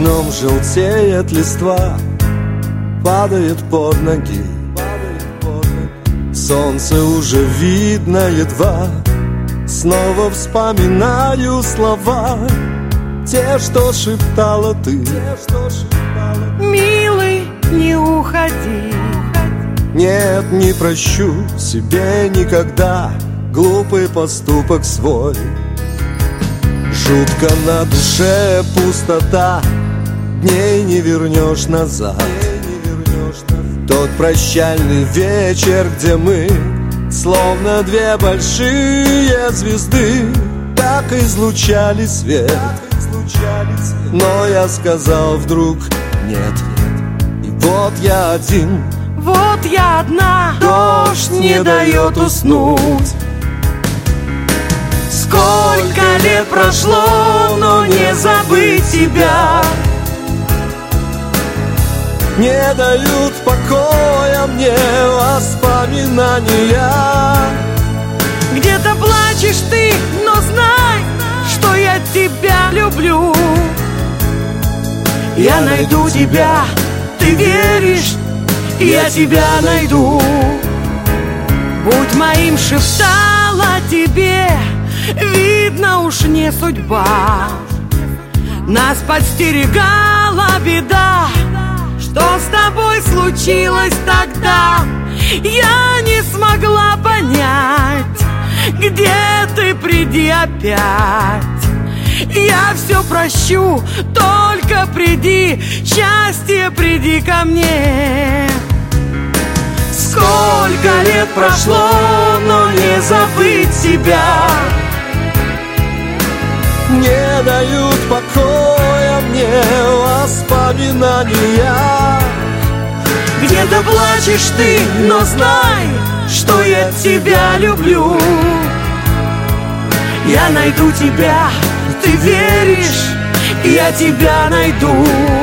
окном желтеет листва, падает под ноги. Солнце уже видно едва. Снова вспоминаю слова, те, что шептала ты. Милый, не уходи. Нет, не прощу себе никогда глупый поступок свой. Жутко на душе пустота, дней не вернешь назад. Тот прощальный вечер, где мы, словно две большие звезды, так излучали свет. Но я сказал вдруг нет, и вот я один. Вот я одна, Дождь не дает уснуть. Сколько лет прошло, но не забыть тебя. Не дают покоя мне воспоминания. Где-то плачешь ты, но знай, что я тебя люблю. Я найду тебя, ты веришь, я тебя найду. Будь моим, шептала тебе, видно уж не судьба. Нас подстерегала беда. Что с тобой случилось тогда? Я не смогла понять. Где ты, приди опять. Я все прощу, только приди. Счастье, приди ко мне. Сколько лет прошло, но не забыть тебя. Не дают покоя мне воспоминания. Где-то плачешь ты, но знай, что я тебя люблю. Я найду тебя, ты веришь, я тебя найду.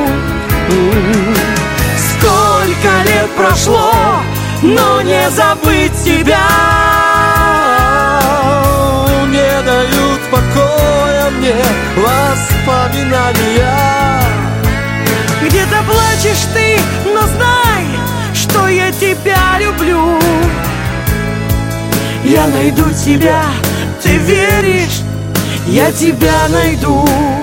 Сколько лет прошло, но не забыть тебя. Не дают покоя мне воспоминания. Где-то плачешь ты, но знай, что я тебя люблю. Я найду тебя, ты веришь, я тебя найду.